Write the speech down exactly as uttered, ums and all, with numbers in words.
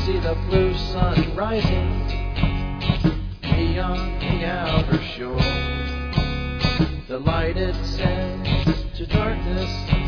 see the blue sun rising beyond the outer shore. The light it sends to darkness